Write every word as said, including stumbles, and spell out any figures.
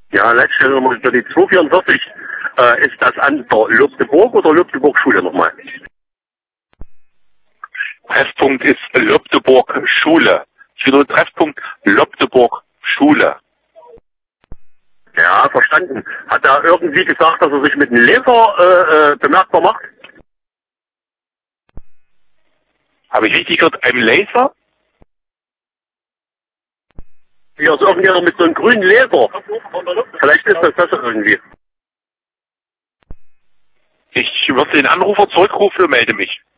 Ja, letzte Nummer die zweihundertvierundvierzig. Äh, ist das an der Lübdeburg oder Lübdeburg-Schule nochmal? Treffpunkt ist Lübdeburg Schule. Ich will Treffpunkt Lübdeburg Schule. Ja, verstanden. Hat er irgendwie gesagt, dass er sich mit einem Laser äh, äh, bemerkbar macht? Habe ich richtig gehört? Einem Laser? Ja, ist irgendjemand mit so einem grünen Laser. Vielleicht ist das das irgendwie. Ich würde den Anrufer zurückrufen und melde mich.